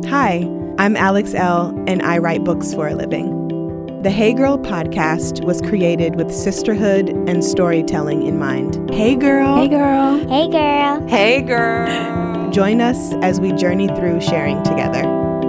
Hi, I'm Alex L., and I write books for a living. The Hey Girl podcast was created with sisterhood and storytelling in mind. Hey girl! Hey girl! Hey girl! Hey girl! Join us as we journey through sharing together.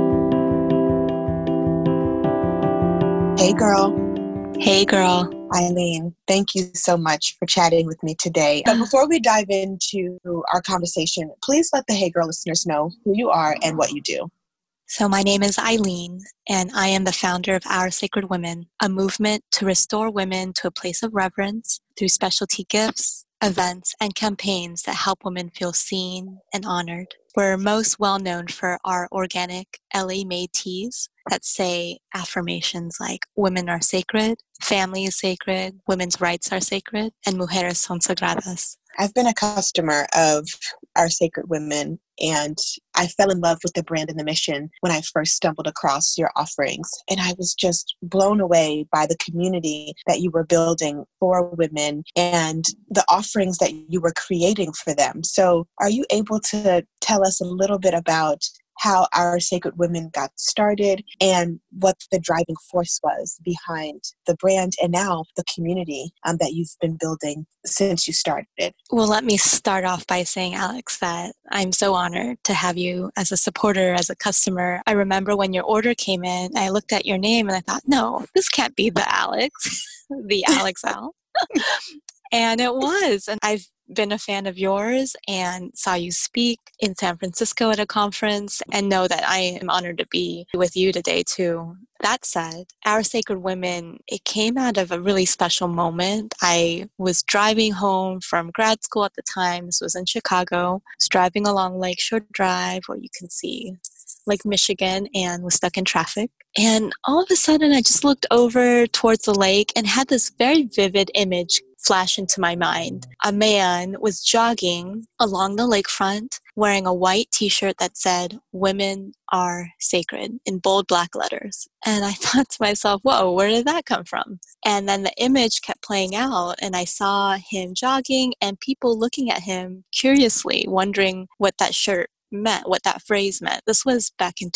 Hey girl. Hey girl. Eileen, thank you so much for chatting with me today. But before we dive into our conversation, please let the Hey Girl listeners know who you are and what you do. So my name is Eileen, and I am the founder of Our Sacred Women, a movement to restore women to a place of reverence through specialty gifts, events, and campaigns that help women feel seen and honored. We're most well known for our organic LA-made teas that say affirmations like women are sacred, family is sacred, women's rights are sacred, and mujeres son sagradas. I've been a customer of Our Sacred Women, and I fell in love with the brand and the mission when I first stumbled across your offerings. And I was just blown away by the community that you were building for women and the offerings that you were creating for them. So are you able to tell us a little bit about how Our Sacred Women got started and what the driving force was behind the brand and now the community that you've been building since you started? Well, let me start off by saying, Alex, that I'm so honored to have you as a supporter, as a customer. I remember when your order came in, I looked at your name and I thought, no, this can't be the Alex, the Alex L. And it was. And I've been a fan of yours and saw you speak in San Francisco at a conference and know that I am honored to be with you today too. That said, Our Sacred Women, it came out of a really special moment. I was driving home from grad school at the time. This was in Chicago. I was driving along Lakeshore Drive where you can see Lake Michigan and was stuck in traffic. And all of a sudden I just looked over towards the lake and had this very vivid image flash into my mind. A man was jogging along the lakefront wearing a white t-shirt that said, "Women are sacred," in bold black letters. And I thought to myself, whoa, where did that come from? And then the image kept playing out and I saw him jogging and people looking at him curiously, wondering what that shirt meant, what that phrase meant. This was back in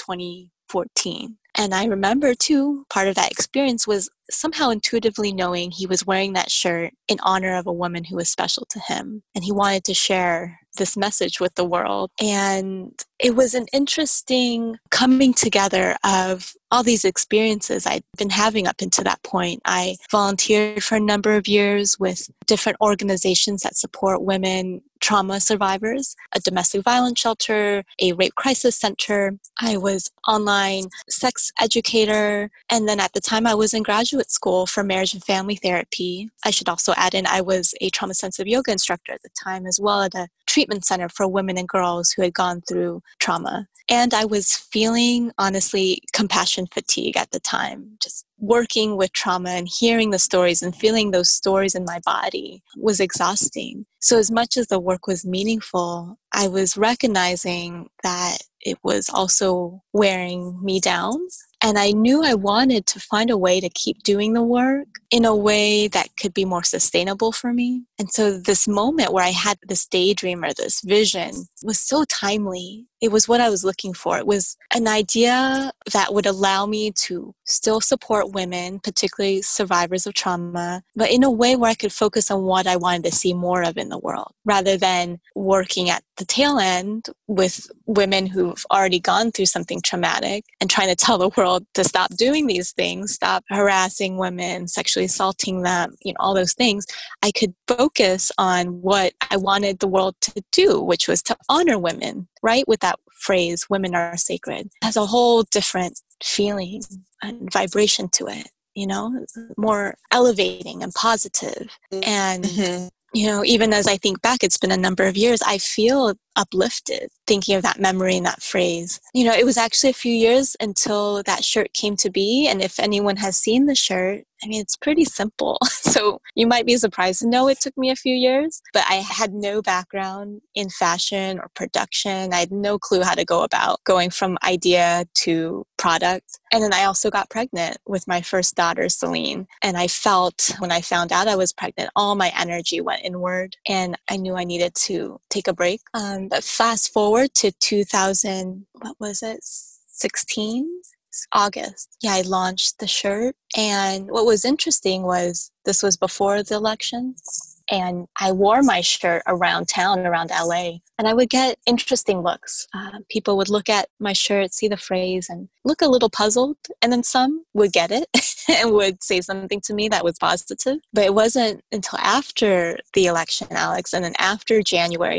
2014. And I remember too, part of that experience was somehow intuitively knowing he was wearing that shirt in honor of a woman who was special to him. And he wanted to share this message with the world. And it was an interesting coming together of all these experiences I'd been having up until that point. I volunteered for a number of years with different organizations that support women trauma survivors, a domestic violence shelter, a rape crisis center. I was online sex educator. And then at the time I was in graduate school for marriage and family therapy. I should also add in, I was a trauma-sensitive yoga instructor at the time as well at a treatment center for women and girls who had gone through trauma. And I was feeling, honestly, compassion fatigue at the time. Just working with trauma and hearing the stories and feeling those stories in my body was exhausting. So as much as the work was meaningful, I was recognizing that it was also wearing me down. And I knew I wanted to find a way to keep doing the work in a way that could be more sustainable for me. And so this moment where I had this daydream or this vision was so timely. It was what I was looking for. It was an idea that would allow me to still support women, particularly survivors of trauma, but in a way where I could focus on what I wanted to see more of in the world, rather than working at the tail end with women who've already gone through something traumatic and trying to tell the world to stop doing these things, stop harassing women, sexually assaulting them, all those things. I could focus on what I wanted the world to do, which was to honor women, right? With that phrase, women are sacred, it has a whole different feeling and vibration to it, it's more elevating and positive. And even as I think back, it's been a number of years, I feel uplifted thinking of that memory and that phrase. It was actually a few years until that shirt came to be. And if anyone has seen the shirt, it's pretty simple. So you might be surprised to know it took me a few years, but I had no background in fashion or production. I had no clue how to go about going from idea to product. And then I also got pregnant with my first daughter, Celine. And I felt when I found out I was pregnant, all my energy went inward and I knew I needed to take a break. But fast forward to 2000, what was it? 2016, August. Yeah, I launched the shirt. And what was interesting was this was before the election. And I wore my shirt around town, around LA, and I would get interesting looks. People would look at my shirt, see the phrase, and look a little puzzled. And then some would get it and would say something to me that was positive. But it wasn't until after the election, Alex, and then after January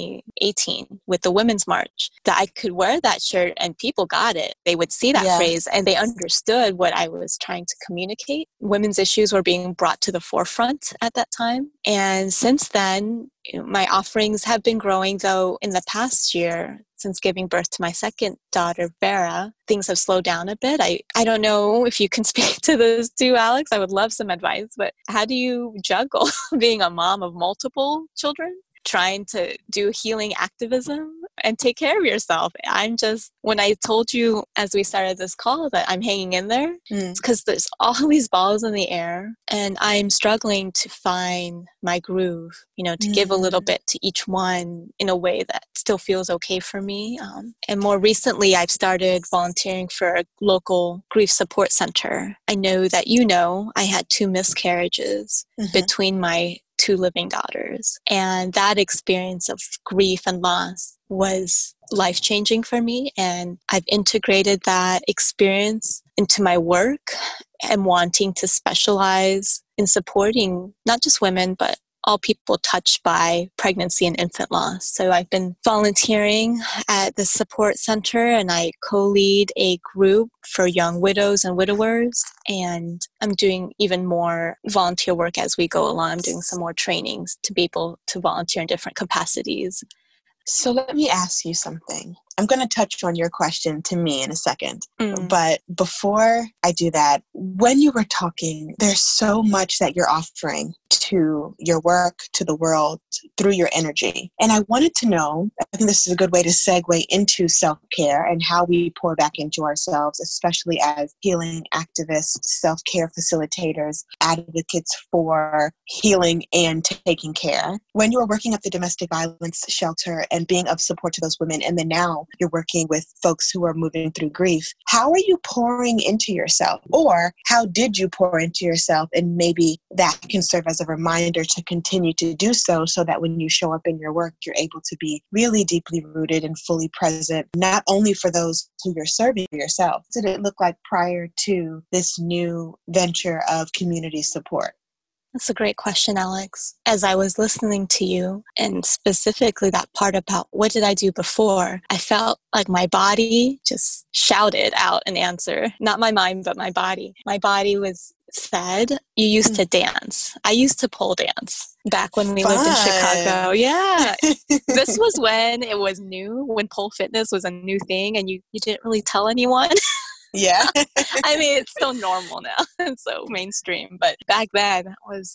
2018 with the Women's March that I could wear that shirt and people got it. They would see that phrase and they understood what I was trying to communicate. Women's issues were being brought to the forefront at that time. And since then, my offerings have been growing, though in the past year, since giving birth to my second daughter, Vera, things have slowed down a bit. I don't know if you can speak to this too, Alex. I would love some advice, but how do you juggle being a mom of multiple children, trying to do healing activism and take care of yourself? When I told you as we started this call that I'm hanging in there, it's because there's all these balls in the air and I'm struggling to find my groove, to give a little bit to each one in a way that still feels okay for me. And more recently, I've started volunteering for a local grief support center. I know that I had 2 miscarriages between my 2 living daughters. And that experience of grief and loss was life-changing for me. And I've integrated that experience into my work and wanting to specialize in supporting not just women, but all people touched by pregnancy and infant loss. So I've been volunteering at the support center and I co-lead a group for young widows and widowers. And I'm doing even more volunteer work as we go along. I'm doing some more trainings to be able to volunteer in different capacities. So let me ask you something. I'm going to touch on your question to me in a second. But before I do that, when you were talking, there's so much that you're offering to your work, to the world, through your energy. And I wanted to know, I think this is a good way to segue into self-care and how we pour back into ourselves, especially as healing activists, self-care facilitators, advocates for healing and taking care. When you were working at the domestic violence shelter and being of support to those women, and then now you're working with folks who are moving through grief, how are you pouring into yourself? Or how did you pour into yourself? And maybe that can serve as a reminder to continue to do so that when you show up in your work, you're able to be really deeply rooted and fully present, not only for those who you're serving yourself. What did it look like prior to this new venture of community support? That's a great question, Alex. As I was listening to you, and specifically that part about what did I do before, I felt like my body just shouted out an answer. Not my mind, but my body. My body said, you used to dance. I used to pole dance back when we lived in Chicago. Yeah. This was when it was new, when pole fitness was a new thing and you didn't really tell anyone. Yeah. I mean, it's so normal now. It's so mainstream. But back then, it was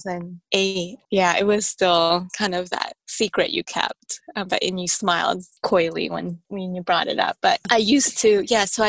2008. Yeah, it was still kind of that secret you kept. And you smiled coyly when you brought it up. But I used to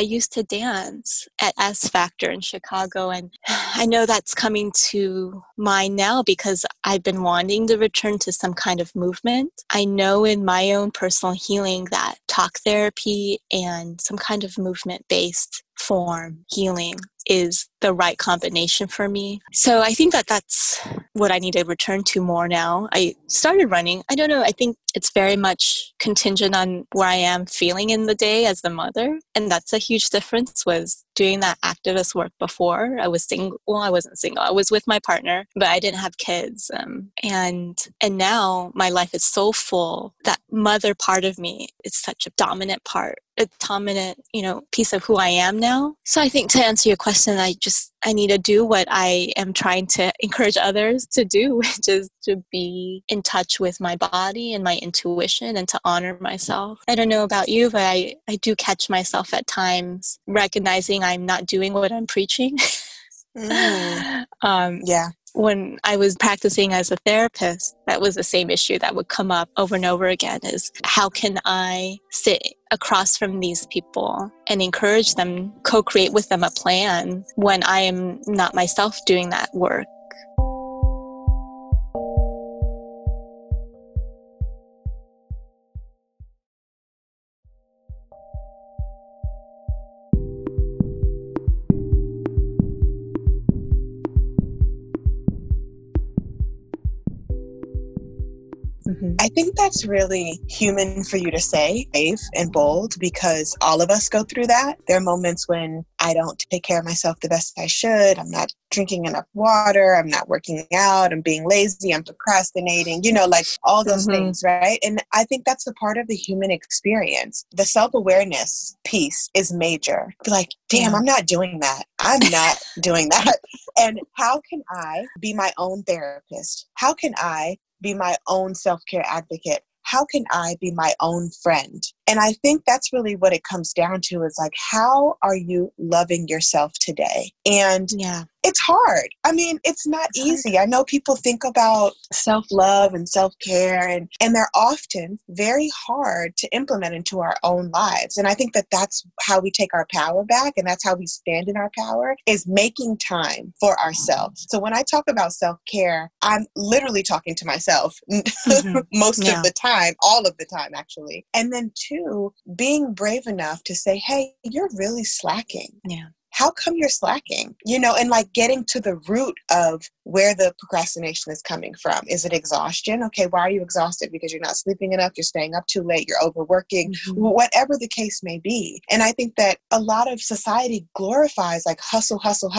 dance at S Factor in Chicago. And I know that's coming to mind now because I've been wanting to return to some kind of movement. I know in my own personal healing that talk therapy and some kind of movement-based form healing is the right combination for me. So I think that's what I need to return to more now. I started running. I don't know. I think it's very much contingent on where I am feeling in the day as the mother. And that's a huge difference was doing that activist work before. I was single. Well, I wasn't single. I was with my partner, but I didn't have kids. And now my life is so full. That mother part of me is such a dominant part, a dominant, piece of who I am now. So I think to answer your question, I need to do what I am trying to encourage others to do, which is to be in touch with my body and my intuition and to honor myself. I don't know about you, but I do catch myself at times recognizing I'm not doing what I'm preaching. Yeah. When I was practicing as a therapist, that was the same issue that would come up over and over again is how can I sit across from these people and encourage them, co-create with them a plan when I am not myself doing that work. I think that's really human for you to say, brave and bold, because all of us go through that. There are moments when I don't take care of myself the best I should. I'm not drinking enough water. I'm not working out. I'm being lazy. I'm procrastinating, like all those things, right? And I think that's a part of the human experience. The self-awareness piece is major. Be like, damn, I'm not doing that. I'm not doing that. And how can I be my own therapist? How can I be my own self-care advocate? How can I be my own friend? And I think that's really what it comes down to, is like, how are you loving yourself today? And it's hard. I mean, it's not easy. I know people think about self-love and self-care, and they're often very hard to implement into our own lives. And I think that that's how we take our power back, and that's how we stand in our power, is making time for ourselves. So when I talk about self-care, I'm literally talking to myself most of the time, all of the time, actually. And then two, being brave enough to say, hey, you're really slacking. Yeah. How come you're slacking? And like getting to the root of where the procrastination is coming from. Is it exhaustion? Okay, why are you exhausted? Because you're not sleeping enough, you're staying up too late, you're overworking, whatever the case may be. And I think that a lot of society glorifies like hustle,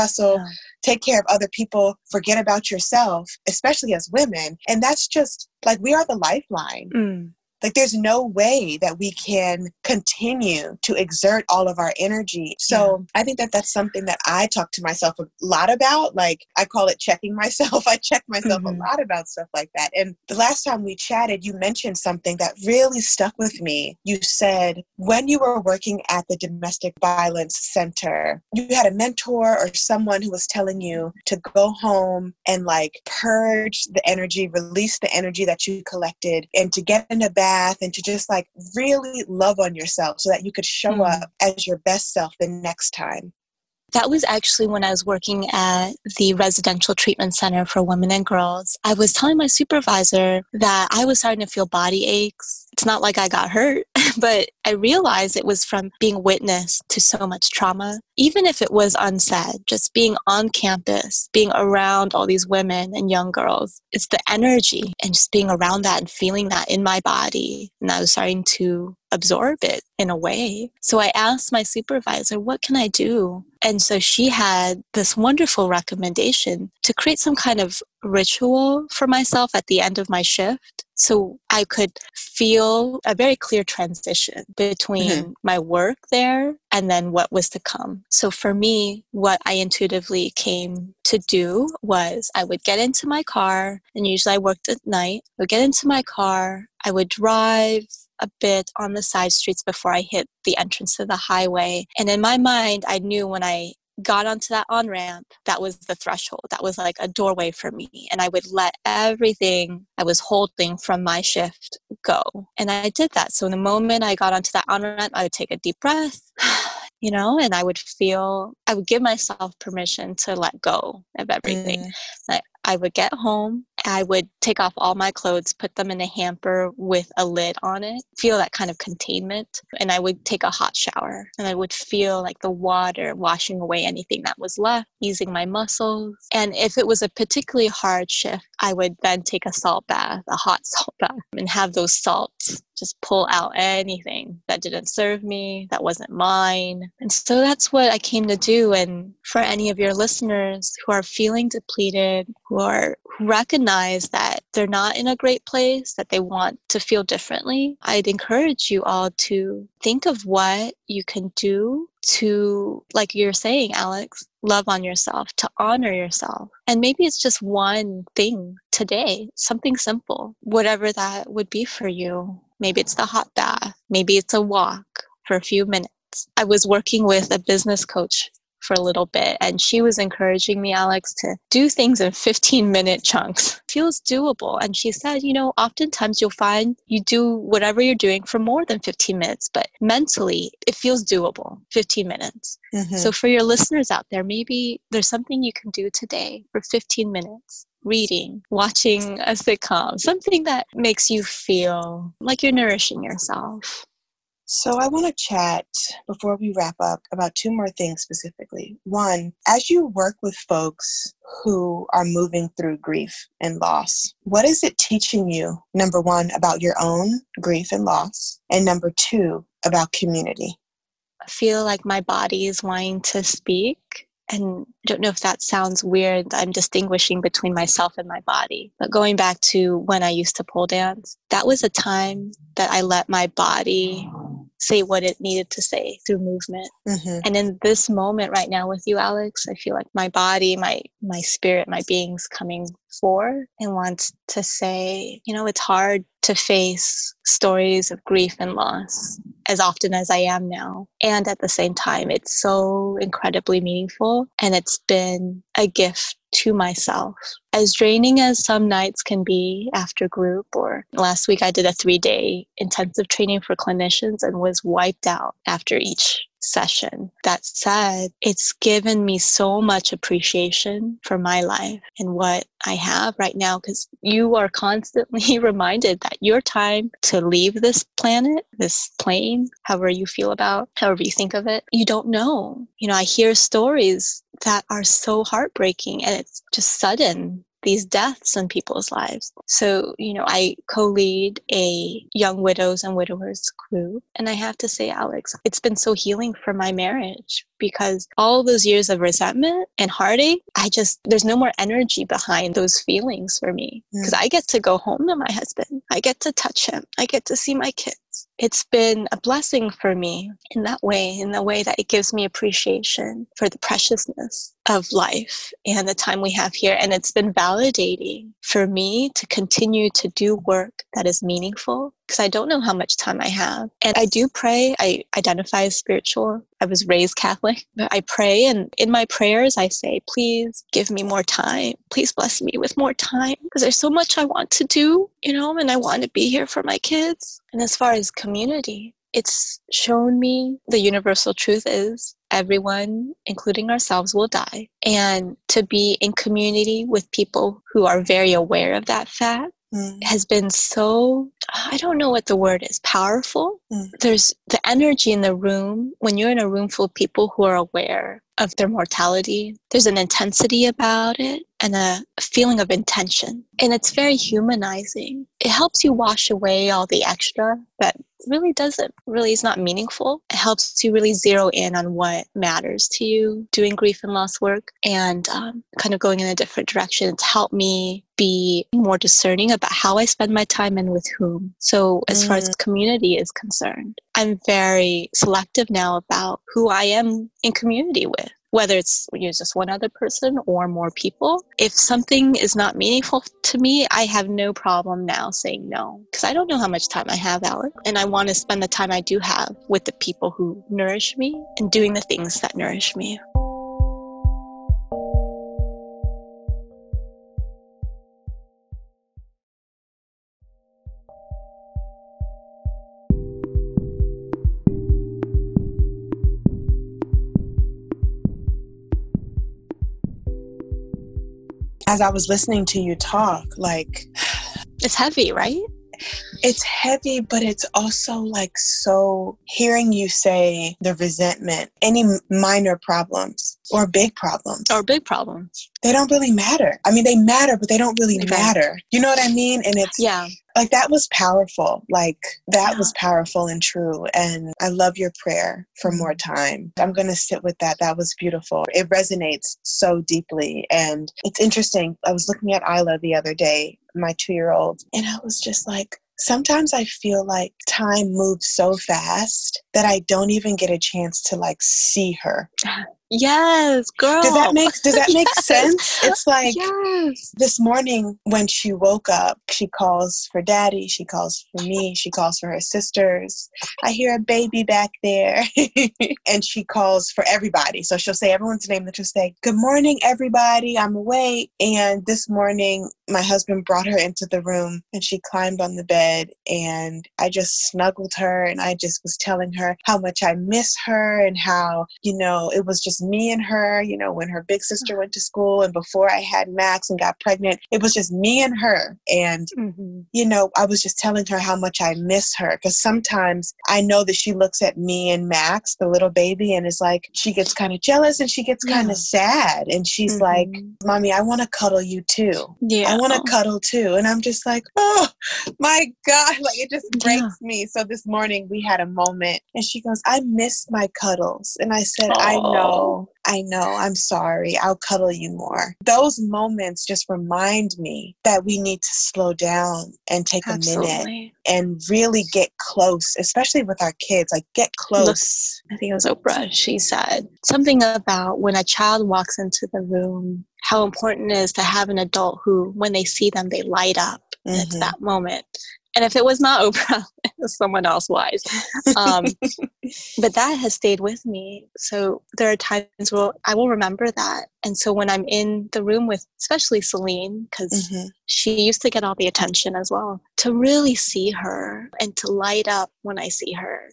take care of other people, forget about yourself, especially as women. And that's just like, we are the lifeline. Like, there's no way that we can continue to exert all of our energy. So I think that that's something that I talk to myself a lot about. Like, I call it checking myself. I check myself a lot about stuff like that. And the last time we chatted, you mentioned something that really stuck with me. You said when you were working at the domestic violence center, you had a mentor or someone who was telling you to go home and like purge the energy, release the energy that you collected, and to get in a bath and to just like really love on yourself so that you could show up as your best self the next time. That was actually when I was working at the residential treatment center for women and girls. I was telling my supervisor that I was starting to feel body aches. It's not like I got hurt, but I realized it was from being witness to so much trauma. Even if it was unsaid, just being on campus, being around all these women and young girls, it's the energy and just being around that and feeling that in my body. And I was starting to absorb it in a way. So I asked my supervisor, what can I do? And so she had this wonderful recommendation to create some kind of ritual for myself at the end of my shift, so I could feel a very clear transition between my work there and then what was to come. So for me, what I intuitively came to do was I would get into my car, and usually I worked at night. I would get into my car, I would drive a bit on the side streets before I hit the entrance to the highway. And in my mind, I knew when I got onto that on-ramp, that was the threshold. That was like a doorway for me. And I would let everything I was holding from my shift go. And I did that. So in the moment I got onto that on-ramp, I would take a deep breath, and I would give myself permission to let go of everything. I would get home, I would take off all my clothes, put them in a hamper with a lid on it, feel that kind of containment, and I would take a hot shower, and I would feel like the water washing away anything that was left, easing my muscles. And if it was a particularly hard shift, I would then take a salt bath, a hot salt bath, and have those salts just pull out anything that didn't serve me, that wasn't mine. And so that's what I came to do. And for any of your listeners who are feeling depleted, who recognize that they're not in a great place, that they want to feel differently, I'd encourage you all to think of what you can do to, like you're saying, Alex, love on yourself, to honor yourself. And maybe it's just one thing today, something simple, whatever that would be for you. Maybe it's the hot bath. Maybe it's a walk for a few minutes. I was working with a business coach for a little bit, and she was encouraging me, Alex, to do things in 15-minute chunks. It feels doable. And she said, oftentimes you'll find you do whatever you're doing for more than 15 minutes, but mentally it feels doable, 15 minutes. So for your listeners out there, maybe there's something you can do today for 15 minutes. Reading, watching a sitcom, something that makes you feel like you're nourishing yourself. So I want to chat before we wrap up about two more things specifically. One, as you work with folks who are moving through grief and loss, what is it teaching you, number one, about your own grief and loss, and number two, about community? I feel like my body is wanting to speak. And I don't know if that sounds weird. I'm distinguishing between myself and my body. But going back to when I used to pole dance, that was a time that I let my body say what it needed to say through movement. Mm-hmm. And in this moment right now with you, Alex, I feel like my body, my spirit, my being's coming forward and wants to say, it's hard to face stories of grief and loss as often as I am now. And at the same time, it's so incredibly meaningful. And it's been a gift to myself. As draining as some nights can be after group, or last week I did a 3-day intensive training for clinicians and was wiped out after each session. That said, it's given me so much appreciation for my life and what I have right now, because you are constantly reminded that your time to leave this planet, this plane, however you think of it, you don't know. I hear stories that are so heartbreaking, and it's just sudden, these deaths in people's lives. So, I co-lead a young widows and widowers group. And I have to say, Alex, it's been so healing for my marriage, because all those years of resentment and heartache, there's no more energy behind those feelings for me, because I get to go home to my husband. I get to touch him. I get to see my kids. It's been a blessing for me in the way that it gives me appreciation for the preciousness of life and the time we have here. And it's been validating for me to continue to do work that is meaningful, because I don't know how much time I have. And I do pray. I identify as spiritual. I was raised Catholic, but I pray. And in my prayers, I say, please give me more time. Please bless me with more time, because there's so much I want to do, and I want to be here for my kids. And as far as community, it's shown me the universal truth is everyone, including ourselves, will die. And to be in community with people who are very aware of that fact has been so, I don't know what the word is, powerful. There's the energy in the room. When you're in a room full of people who are aware of their mortality, there's an intensity about it and a feeling of intention. And it's very humanizing. It helps you wash away all the extra that really is not meaningful. It helps you really zero in on what matters to you doing grief and loss work, and kind of going in a different direction. It's helped me be more discerning about how I spend my time and with whom. So as far as community is concerned, I'm very selective now about who I am in community with, whether it's just one other person or more people. If something is not meaningful to me, I have no problem now saying no, because I don't know how much time I have, Alex, and I want to spend the time I do have with the people who nourish me and doing the things that nourish me. As I was listening to you talk, it's heavy, right? It's heavy, but it's also so hearing you say the resentment, any minor problems or big problems. They don't really matter. I mean, they matter, but they don't really matter. You know what I mean? And it's that was powerful. That was powerful and true. And I love your prayer for more time. I'm going to sit with that. That was beautiful. It resonates so deeply. And it's interesting. I was looking at Isla the other day, my 2-year-old, and I was just sometimes I feel like time moves so fast that I don't even get a chance to see her. Yes, girl. Does that make sense? It's this morning when she woke up, she calls for daddy, she calls for me, she calls for her sisters. I hear a baby back there. And she calls for everybody. So she'll say everyone's name, then she'll say, good morning, everybody, I'm awake. And this morning, my husband brought her into the room and she climbed on the bed and I just snuggled her and I just was telling her how much I miss her and how, it was just just me and her, you know, when her big sister went to school and before I had Max and got pregnant, it was just me and her. And, you know, I was just telling her how much I miss her, because sometimes I know that she looks at me and Max, the little baby, and is like, she gets kind of jealous and she gets kind of sad. And she's like, Mommy, I want to cuddle you too. I want to cuddle too. And I'm just like, oh my God, like it just breaks me. So this morning we had a moment and she goes, I miss my cuddles. And I said, I know, I'm sorry. I'll cuddle you more. Those moments just remind me that we need to slow down and take a minute and really get close, especially with our kids, like get close. Look, I think it was Oprah. She said something about when a child walks into the room, how important it is to have an adult who, when they see them, they light up. It's that moment. And if it was not Oprah, it was someone else wise. But that has stayed with me. So there are times where I will remember that. And so when I'm in the room with, especially Celine, because she used to get all the attention as well, to really see her and to light up when I see her.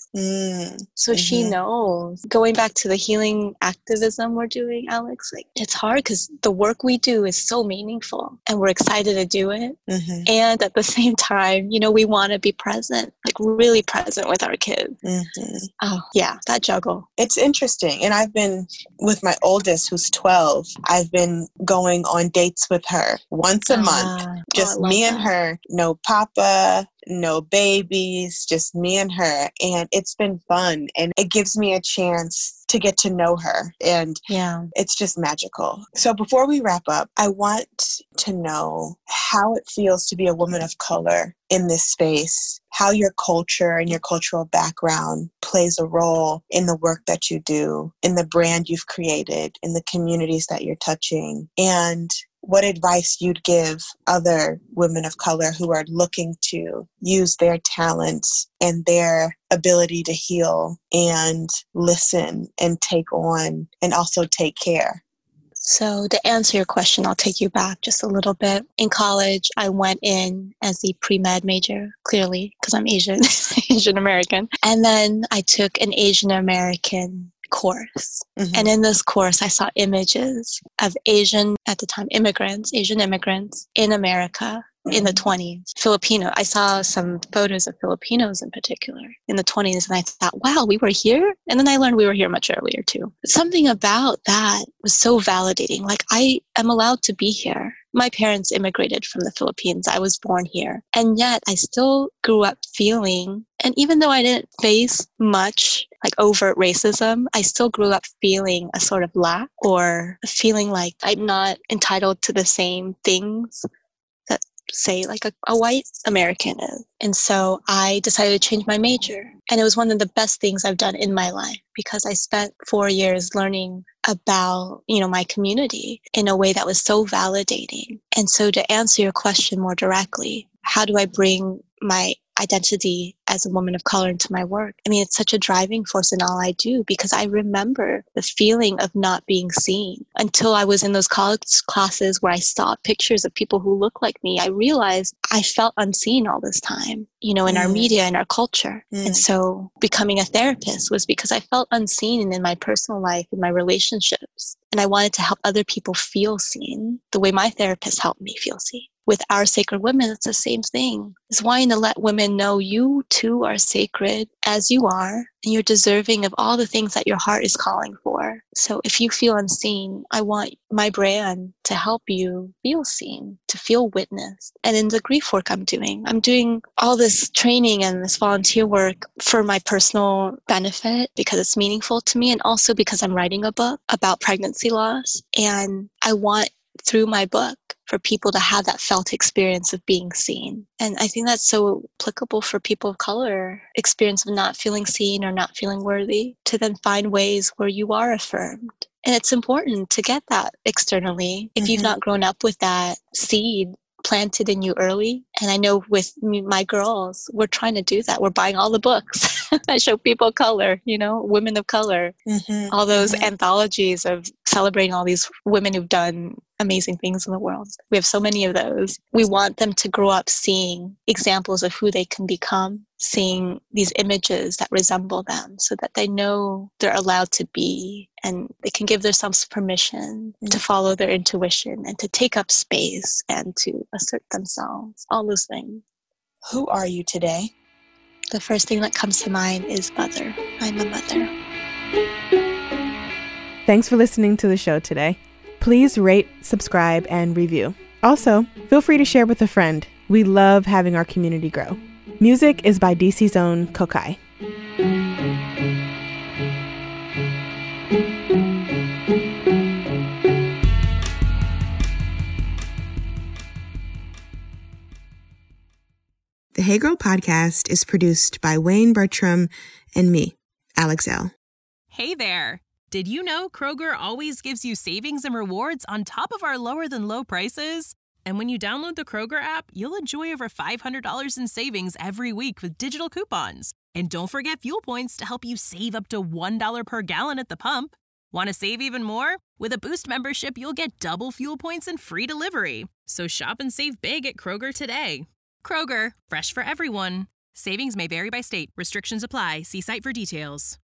So she knows. Going back to the healing activism we're doing, Alex, like it's hard because the work we do is so meaningful and we're excited to do it. And at the same time, you know, we want to be present, like really present with our kids. Oh, yeah, that juggle. It's interesting. And I've been with my oldest, who's 12, I've been going on dates with her once a month, just me and her, no papa, no babies, just me and her. And it's been fun. And it gives me a chance to get to know her. And it's just magical. So before we wrap up, I want to know how it feels to be a woman of color in this space, how your culture and your cultural background plays a role in the work that you do, in the brand you've created, in the communities that you're touching, and what advice you'd give other women of color who are looking to use their talents and their ability to heal and listen and take on and also take care. So to answer your question, I'll take you back just a little bit. In college, I went in as the pre-med major, clearly, because I'm Asian, Asian American. And then I took an Asian American course. And in this course, I saw images of Asian, at the time, Asian immigrants in America in the 20s. Filipino. I saw some photos of Filipinos in particular in the 20s, and I thought, wow, we were here? And then I learned we were here much earlier too. But something about that was so validating. Like, I am allowed to be here. My parents immigrated from the Philippines. I was born here. And yet I still grew up feeling, and even though I didn't face much like overt racism, I still grew up feeling a sort of lack, or feeling like I'm not entitled to the same things that, say, like a white American is. And so I decided to change my major. And it was one of the best things I've done in my life, because I spent 4 years learning about, you know, my community in a way that was so validating. And so to answer your question more directly, how do I bring my identity as a woman of color into my work? I mean, it's such a driving force in all I do, because I remember the feeling of not being seen. Until I was in those college classes where I saw pictures of people who look like me, I realized I felt unseen all this time, you know, in our media and our culture. And so becoming a therapist was because I felt unseen in my personal life, in my relationships. And I wanted to help other people feel seen the way my therapist helped me feel seen. With Our Sacred Women, it's the same thing. It's wanting to let women know you too are sacred as you are, and you're deserving of all the things that your heart is calling for. So if you feel unseen, I want my brand to help you feel seen, to feel witnessed. And in the grief work I'm doing all this training and this volunteer work for my personal benefit, because it's meaningful to me, and also because I'm writing a book about pregnancy loss. And I want, through my book, for people to have that felt experience of being seen. And I think that's so applicable for people of color, experience of not feeling seen or not feeling worthy, to then find ways where you are affirmed. And it's important to get that externally if you've not grown up with that seed planted in you early. And I know with my girls, we're trying to do that. We're buying all the books that show people of color, you know, women of color, all those anthologies of celebrating all these women who've done amazing things in the world. We have so many of those. We want them to grow up seeing examples of who they can become, seeing these images that resemble them so that they know they're allowed to be and they can give themselves permission to follow their intuition and to take up space and to assert themselves, all those things. Who are you today? The first thing that comes to mind is mother. I'm a mother. Thanks for listening to the show today. Please rate, subscribe, and review. Also, feel free to share with a friend. We love having our community grow. Music is by DC's own Kokai. The Hey Girl podcast is produced by Wayne Bertram and me, Alex Elle. Hey there! Did you know Kroger always gives you savings and rewards on top of our lower-than-low prices? And when you download the Kroger app, you'll enjoy over $500 in savings every week with digital coupons. And don't forget fuel points to help you save up to $1 per gallon at the pump. Want to save even more? With a Boost membership, you'll get double fuel points and free delivery. So shop and save big at Kroger today. Kroger, fresh for everyone. Savings may vary by state. Restrictions apply. See site for details.